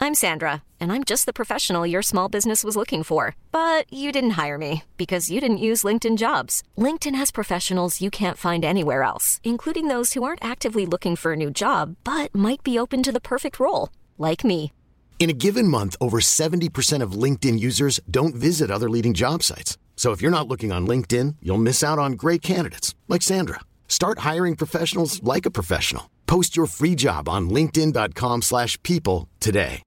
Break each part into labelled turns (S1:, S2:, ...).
S1: I'm Sandra, and I'm just the professional your small business was looking for. But you didn't hire me because you didn't use LinkedIn Jobs. LinkedIn has professionals you can't find anywhere else, including those who aren't actively looking for a new job, but might be open to the perfect role, like me.
S2: In a given month, over 70% of LinkedIn users don't visit other leading job sites. So if you're not looking on LinkedIn, you'll miss out on great candidates like Sandra. Start hiring professionals like a professional. Post your free job on linkedin.com/people today.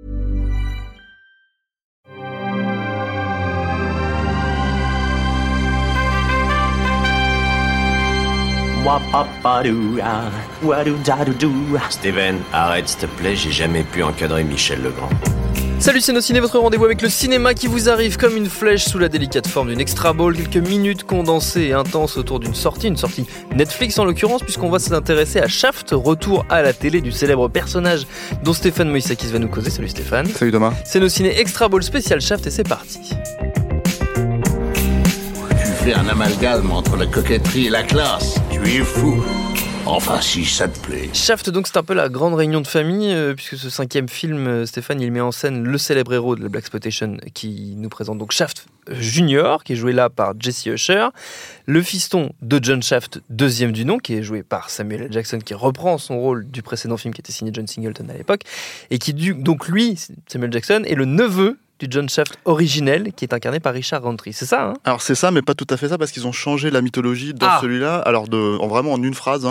S3: Steven, arrête s'il te plaît, j'ai jamais pu encadrer Michel Legrand.
S4: Salut c'est nos ciné, votre rendez-vous avec le cinéma qui vous arrive comme une flèche sous la délicate forme d'une extra ball, quelques minutes condensées et intenses autour d'une sortie Netflix en l'occurrence, puisqu'on va s'intéresser à Shaft, retour à la télé du célèbre personnage dont Stéphane Moïsakis va nous causer. Salut Stéphane.
S5: Salut Thomas.
S4: C'est nos ciné extra ball spécial Shaft et c'est parti.
S6: Tu fais un amalgame entre la coquetterie et la classe, tu es fou. Enfin, si ça te plaît.
S4: Shaft, donc, c'est un peu la grande réunion de famille, puisque ce 5e film, Stéphane, il met en scène le célèbre héros de la Blaxploitation, qui nous présente donc Shaft Junior, qui est joué là par Jesse Usher, le fiston de John Shaft, deuxième du nom, qui est joué par Samuel L. Jackson, qui reprend son rôle du précédent film qui était signé John Singleton à l'époque, et qui, donc lui, Samuel Jackson, est le neveu du John Shaft originel, qui est incarné par Richard Roundtree. C'est ça, hein ?
S5: Alors c'est ça, mais pas tout à fait ça, parce qu'ils ont changé la mythologie dans celui-là. Alors vraiment en une phrase,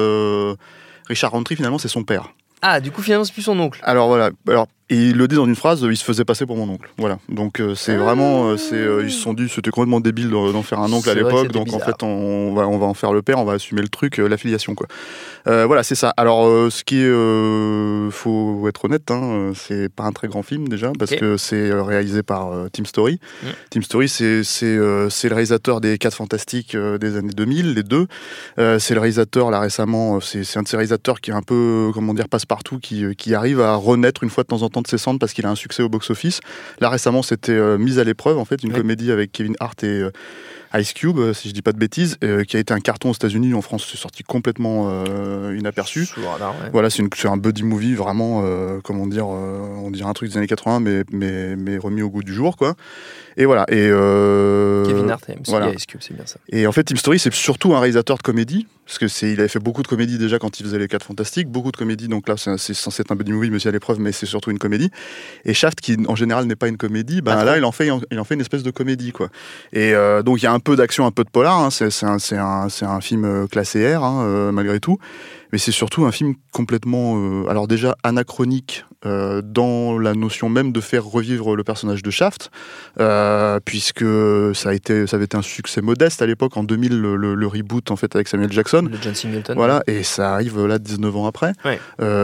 S5: Richard Roundtree finalement c'est son père.
S4: Ah, du coup finalement c'est plus son oncle.
S5: Alors voilà. Et il le dit dans une phrase, il se faisait passer pour mon oncle. Voilà. Donc c'est vraiment, ils se sont dit, c'était complètement débile d'en faire un oncle à l'époque. Donc bizarre. En fait, on va en faire le père, on va assumer le truc, l'affiliation quoi. Voilà, c'est ça. Alors ce qui est, faut être honnête, c'est pas un très grand film déjà, parce que c'est réalisé par Tim Story. Tim Story, c'est le réalisateur des 4 Fantastiques des années 2000, les deux. C'est le réalisateur là récemment, c'est un de ces réalisateurs qui est un peu, comment dire, passe-partout, qui arrive à renaître une fois de temps en temps de ses cendres parce qu'il a un succès au box-office. Là récemment c'était Mise à l'épreuve en fait, une comédie avec Kevin Hart et Ice Cube, si je dis pas de bêtises, qui a été un carton aux États-Unis. En France, c'est sorti complètement inaperçu. Voilà, c'est un buddy movie vraiment, comment dire, on dirait un truc des années 80, mais remis au goût du jour, quoi. Et voilà. Et
S4: Kevin Hart et Ice Cube, c'est bien ça.
S5: Et en fait, Tim Story, c'est surtout un réalisateur de comédie, parce que il avait fait beaucoup de comédies déjà quand il faisait les 4 Fantastiques, beaucoup de comédies. Donc là, c'est censé être un buddy movie, Monsieur à l'épreuve, mais c'est surtout une comédie. Et Shaft, qui en général n'est pas une comédie, là, il en fait une espèce de comédie, quoi. Et donc il y a un peu d'action, un peu de polar. C'est un film classé R, malgré tout. Mais c'est surtout un film complètement, alors déjà anachronique dans la notion même de faire revivre le personnage de Shaft, puisque ça avait été un succès modeste à l'époque, en 2000, le reboot en fait avec Samuel Jackson.
S4: Le John Singleton.
S5: Voilà, et ça arrive là 19 ans après.
S4: Ouais.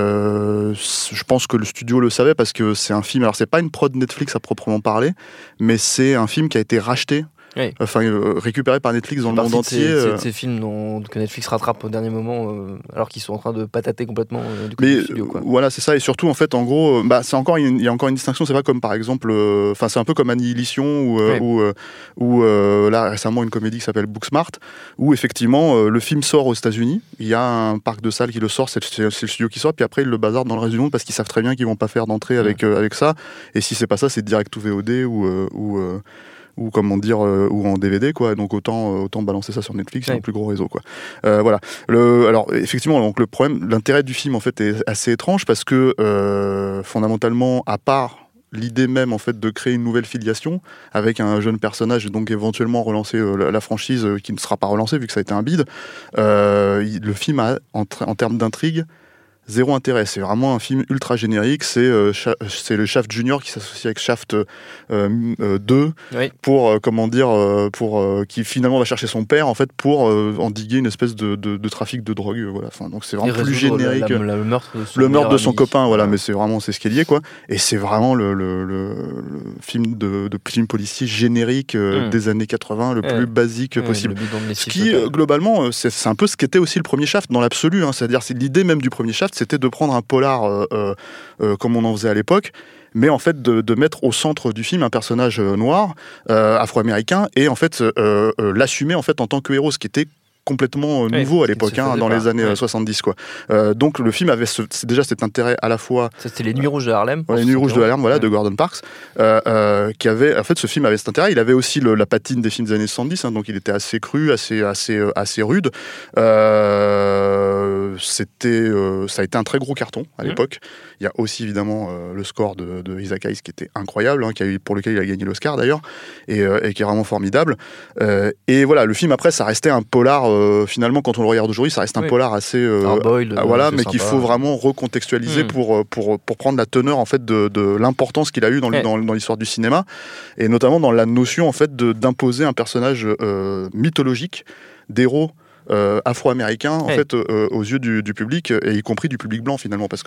S5: Je pense que le studio le savait parce que c'est un film, alors c'est pas une prod Netflix à proprement parler, mais c'est un film qui a été racheté.
S4: Oui.
S5: Enfin, récupéré par Netflix dans le monde entier.
S4: C'est ces films que Netflix rattrape au dernier moment, alors qu'ils sont en train de patater complètement du côté du studio, quoi.
S5: Voilà, c'est ça. Et surtout, en fait, en gros, il y a encore une distinction. C'est pas comme, par exemple, c'est un peu comme Annihilation ou là récemment une comédie qui s'appelle Booksmart, où effectivement le film sort aux États-Unis. Il y a un parc de salles qui le sort, c'est le studio qui sort, puis après ils le bazardent dans le reste du monde parce qu'ils savent très bien qu'ils vont pas faire d'entrée avec ça. Et si c'est pas ça, c'est direct to VOD ou comment dire, ou en DVD, quoi. Donc autant balancer ça sur Netflix, c'est un plus gros réseau, quoi. Voilà. Alors effectivement, donc l'intérêt du film en fait est assez étrange parce que fondamentalement, à part l'idée même en fait de créer une nouvelle filiation avec un jeune personnage et donc éventuellement relancer la franchise qui ne sera pas relancée vu que ça a été un bide, le film a en termes d'intrigue zéro intérêt. C'est vraiment un film ultra générique. C'est le Shaft Junior qui s'associe avec Shaft 2 pour qui finalement va chercher son père en fait pour endiguer une espèce de trafic de drogue. Voilà. Enfin, donc c'est vraiment plus générique.
S4: Le meurtre
S5: de son copain. Voilà, mais c'est ce qu'il y est, quoi. Et c'est vraiment le film de film policier générique des années 80, le plus basique possible. Ce qui globalement c'est un peu ce qu'était aussi le premier Shaft dans l'absolu. C'est-à-dire c'est l'idée même du premier Shaft, c'était de prendre un polar comme on en faisait à l'époque, mais en fait de mettre au centre du film un personnage noir, afro-américain, et en fait l'assumer en fait en tant que héros, ce qui était complètement nouveau à l'époque, dans les années 70, quoi. Donc le film avait déjà cet intérêt à la fois.
S4: Ça, c'était Les Nuits Rouges de Harlem.
S5: Les Nuits Rouges de Harlem, de Gordon Parks, qui avait, en fait, ce film avait cet intérêt. Il avait aussi la patine des films des années 70, donc il était assez cru, assez rude. Ça a été un très gros carton à l'époque. Il y a aussi évidemment le score de Isaac Hayes qui était incroyable, pour lequel il a gagné l'Oscar d'ailleurs, et qui est vraiment formidable. Et voilà, le film après, ça restait un polar. Finalement, quand on le regarde aujourd'hui, ça reste un polar assez mais qu'il faut vraiment recontextualiser pour prendre la teneur en fait de l'importance qu'il a eu dans l'histoire du cinéma, et notamment dans la notion en fait d'imposer un personnage mythologique d'héros afro-américain en fait aux yeux du public, et y compris du public blanc finalement, parce que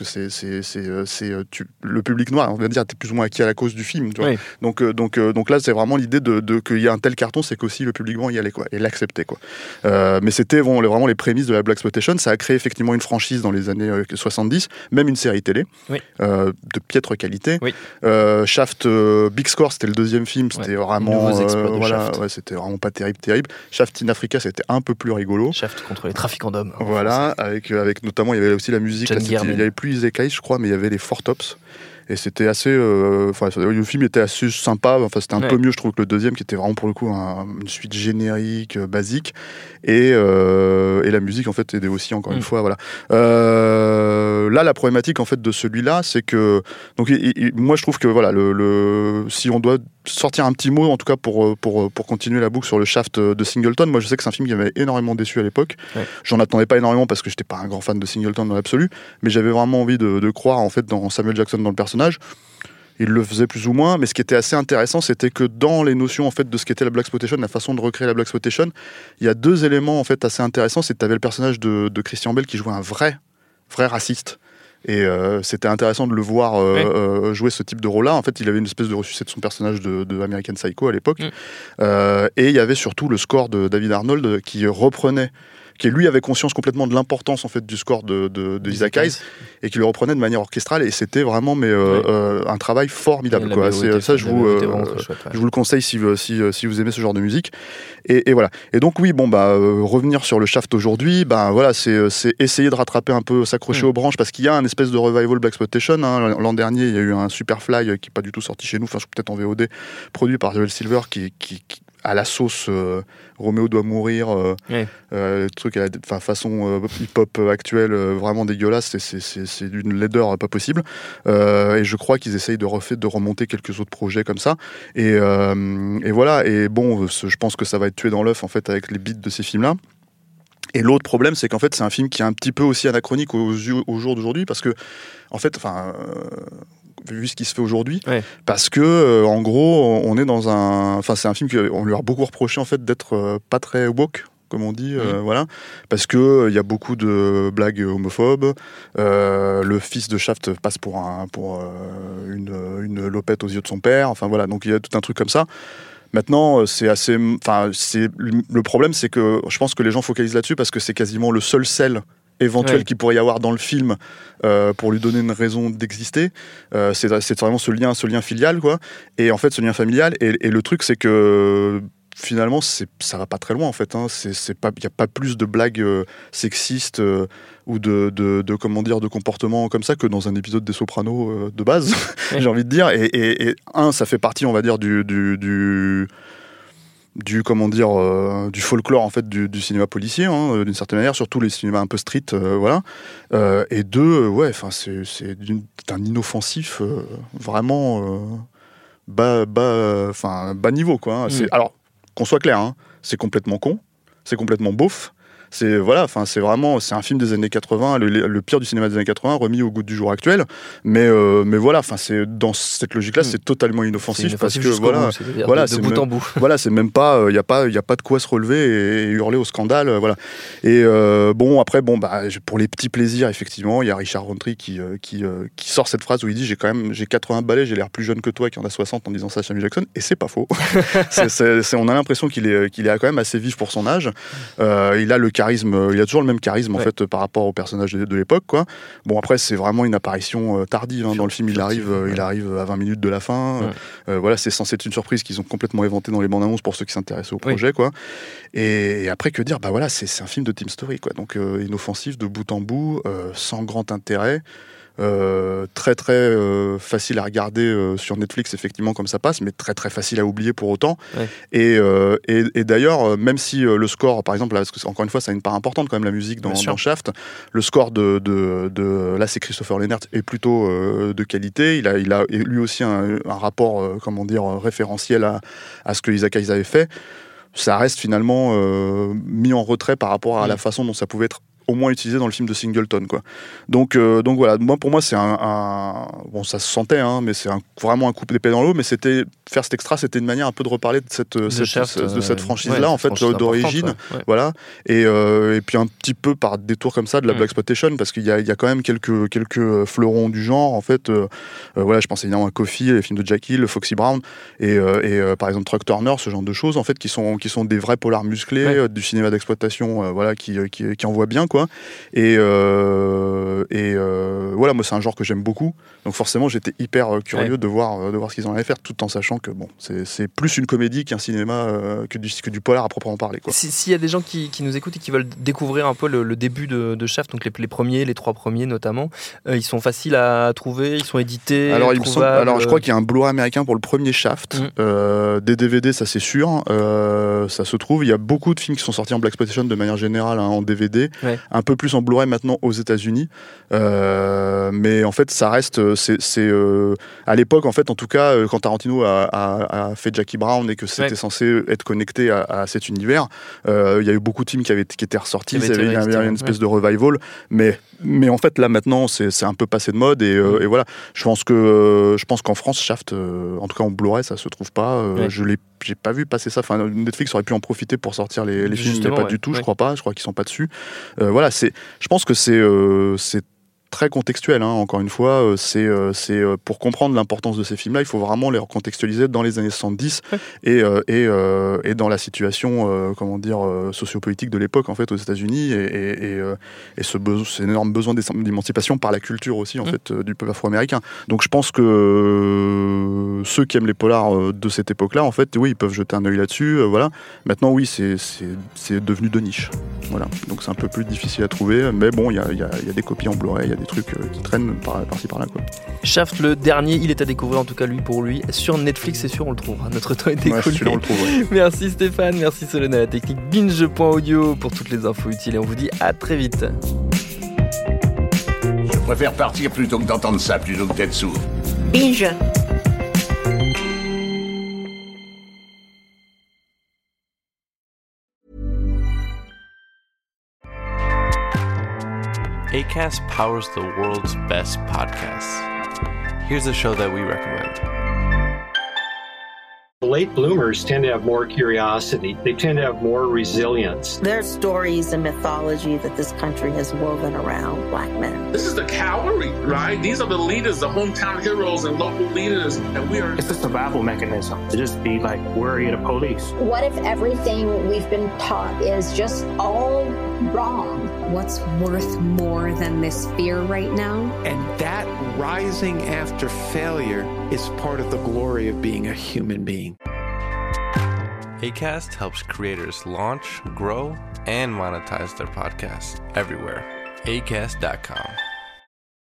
S5: le public noir, on va dire, était plus ou moins acquis à la cause du film, tu vois. Donc là c'est vraiment l'idée de qu'il y a un tel carton, c'est qu'aussi le public blanc y allait, quoi, et l'acceptait, quoi. Mais c'était vraiment les prémices de la blaxploitation. Ça a créé effectivement une franchise dans les années 70, même une série télé de piètre qualité. Shaft, Big Score, c'était le deuxième film, c'était vraiment c'était vraiment pas terrible. Shaft in Africa, c'était un peu plus rigolo.
S4: Shaft contre les trafiquants d'hommes.
S5: Voilà, avec notamment, il y avait aussi la musique. Là, il y avait plus Isaac Hayes, je crois, mais il y avait les Four Tops. Et c'était assez. Le film était assez sympa. Enfin, c'était un peu mieux, je trouve, que le deuxième, qui était vraiment pour le coup une suite générique, basique. Et la musique, en fait, aidait aussi, encore une fois. Voilà. Là, la problématique, en fait, de celui-là, c'est que. Donc, moi, je trouve que, voilà, si on doit sortir un petit mot, en tout cas, pour continuer la boucle sur le Shaft de Singleton, moi, je sais que c'est un film qui m'avait énormément déçu à l'époque. J'en attendais pas énormément parce que j'étais pas un grand fan de Singleton dans l'absolu, mais j'avais vraiment envie de croire, en fait, dans Samuel Jackson, dans le personnage. Il le faisait plus ou moins, mais ce qui était assez intéressant, c'était que dans les notions en fait de ce qu'était la blaxploitation, la façon de recréer la blaxploitation, il y a deux éléments en fait assez intéressants. C'est que tu avais le personnage de Christian Bale qui jouait un vrai raciste. Et c'était intéressant de le voir jouer ce type de rôle-là. En fait, il avait une espèce de ressuscité de son personnage de American Psycho à l'époque. Et il y avait surtout le score de David Arnold qui lui avait conscience complètement de l'importance en fait du score de Isaac Hayes, et qui le reprenait de manière orchestrale, et c'était vraiment un travail formidable, quoi. Ça, je vous le conseille si vous aimez ce genre de musique. Et voilà. Et donc revenir sur le Shaft aujourd'hui, voilà, c'est essayer de rattraper un peu, s'accrocher aux branches, parce qu'il y a un espèce de revival blaxploitation. L'an dernier, il y a eu un Superfly qui n'est pas du tout sorti chez nous, enfin peut-être en VOD, produit par Joel Silver, qui à la sauce Roméo doit mourir, truc façon hip-hop actuelle, vraiment dégueulasse. C'est d'une laideur pas possible, et je crois qu'ils essayent de remonter quelques autres projets comme ça, et voilà. Et bon, je pense que ça va être tué dans l'œuf en fait avec les beats de ces films-là. Et l'autre problème, c'est qu'en fait, c'est un film qui est un petit peu aussi anachronique au jour d'aujourd'hui, parce que, en fait, vu ce qui se fait aujourd'hui, parce que, en gros, on est dans c'est un film qu'on lui a beaucoup reproché, en fait, d'être pas très woke, comme on dit, voilà, parce que il y a beaucoup de blagues homophobes. Le fils de Shaft passe pour une lopette aux yeux de son père. Enfin voilà, donc il y a tout un truc comme ça. Maintenant, le problème, c'est que je pense que les gens focalisent là-dessus parce que c'est quasiment le seul sel éventuel qu'il pourrait y avoir dans le film pour lui donner une raison d'exister. C'est vraiment ce lien filial, quoi. Et en fait, ce lien familial, et le truc, c'est que finalement, ça va pas très loin, en fait. Il n'y a pas plus de blagues sexistes ou de comportements comme ça que dans un épisode des Sopranos de base, j'ai envie de dire. Et ça fait partie, on va dire, du folklore en fait du cinéma policier, d'une certaine manière, surtout les cinémas un peu street, voilà. Et deux, c'est d'un inoffensif vraiment bas niveau, quoi. Alors qu'on soit clair, c'est complètement con, c'est complètement beauf. C'est un film des années 80, le pire du cinéma des années 80 remis au goût du jour actuel, mais voilà, c'est dans cette logique-là, c'est totalement inoffensif, parce que c'est
S4: bout en bout.
S5: Voilà, c'est même pas, il y a pas de quoi se relever et hurler au scandale, voilà. Et après, pour les petits plaisirs, effectivement, il y a Richard Roundtree qui sort cette phrase où il dit j'ai 80 balais, j'ai l'air plus jeune que toi qui en a 60 en disant ça à Samuel Jackson, et c'est pas faux. On a l'impression qu'il est quand même assez vif pour son âge. Il a le charisme, il a toujours le même charisme en fait par rapport au personnage de l'époque, quoi. Bon, après c'est vraiment une apparition tardive dans le film. Il arrive à 20 minutes de la fin. Voilà, c'est censé être une surprise qu'ils ont complètement inventée dans les bandes annonces pour ceux qui s'intéressent au projet, quoi. Et après, que dire, bah voilà, c'est un film de Team Story, quoi. Donc inoffensif de bout en bout, sans grand intérêt. Très très facile à regarder sur Netflix, effectivement, comme ça passe, mais très très facile à oublier pour autant. Et d'ailleurs, même si le score, par exemple, là, parce que encore une fois ça a une part importante quand même, la musique dans Shaft, le score là c'est Christopher Lennert, est plutôt de qualité. Il a lui aussi un rapport comment dire, référentiel à ce que Isaac Hayes avait fait. Ça reste finalement mis en retrait par rapport à la façon dont ça pouvait être au moins utilisé dans le film de Singleton, quoi. Donc voilà, pour moi c'est bon, ça se sentait, hein, mais c'est vraiment un coup d'épée dans l'eau. Mais faire cet extra, c'était une manière un peu de reparler de cette franchise-là, en fait, d'origine, voilà. Et puis un petit peu par détour comme ça de la Blaxploitation, parce qu'il y a quand même quelques fleurons du genre, en fait. Voilà, je pense évidemment à Coffy, les films de Jack Hill, Foxy Brown, et par exemple Truck Turner, ce genre de choses, en fait, qui sont des vrais polars musclés, du cinéma d'exploitation, voilà, qui envoie bien, quoi. Et voilà, moi c'est un genre que j'aime beaucoup, donc forcément j'étais hyper curieux de voir ce qu'ils en allaient faire, tout en sachant que bon, c'est plus une comédie qu'un cinéma, que du polar à proprement parler, quoi.
S4: S'il y a des gens qui nous écoutent et qui veulent découvrir un peu le début de Shaft, donc les 3 premiers notamment, ils sont faciles à trouver, ils sont édités,
S5: alors je crois qu'il y a un Blu-ray américain pour le premier Shaft, des DVD, ça c'est sûr, ça se trouve. Il y a beaucoup de films qui sont sortis en Blaxploitation de manière générale, hein, en DVD, un peu plus en Blu-ray maintenant aux États-Unis, mais en fait ça reste, c'est à l'époque, en fait, en tout cas, quand Tarantino a fait Jackie Brown et que c'était censé être connecté à cet univers, il y a eu beaucoup de films qui étaient ressortis, il y avait une espèce de revival, mais en fait là maintenant c'est un peu passé de mode, et voilà, je pense qu'en France Shaft, en tout cas en Blu-ray, ça se trouve pas. J'ai pas vu passer ça. Enfin, Netflix aurait pu en profiter pour sortir les films, mais pas du tout. Je crois qu'ils sont pas dessus. Voilà, je pense que c'est très contextuel, hein, encore une fois. C'est pour comprendre l'importance de ces films-là, il faut vraiment les recontextualiser dans les années 70 et dans la situation, comment dire, sociopolitique de l'époque, en fait, aux États-Unis, et cet énorme besoin d'émancipation par la culture aussi, en fait, du peuple afro-américain. Donc je pense que ceux qui aiment les polars de cette époque-là, en fait, oui, ils peuvent jeter un œil là-dessus. Voilà. Maintenant, oui, c'est devenu de niche. Voilà. Donc c'est un peu plus difficile à trouver, mais bon, il y a des copies en Blu-ray, il y a des trucs qui traînent par-ci par-là, quoi.
S4: Shaft, le dernier, il est à découvrir, en tout cas pour lui, sur Netflix, c'est sûr, on le trouvera. Notre temps est écoulé.
S5: Celui-là, on le trouve, ouais.
S4: Merci Stéphane, merci Solène à la technique, binge.audio pour toutes les infos utiles, et on vous dit à très vite.
S6: Je préfère partir plutôt que d'entendre ça, plutôt que d'être sourd.
S7: Binge.
S8: Acast powers the world's best podcasts. Here's a show that we recommend.
S9: Late bloomers tend to have more curiosity. They tend to have more resilience.
S7: There are stories and mythology that this country has woven around Black men.
S10: This is the cavalry, right? These are the leaders, the hometown heroes and local leaders. And we are...
S11: It's a survival mechanism to just be like worried of police.
S12: What if everything we've been taught is just all wrong?
S13: What's worth more than this fear right now?
S14: And that rising after failure is part of the glory of being a human being.
S8: Acast helps creators launch, grow, and monetize their podcasts everywhere. Acast.com.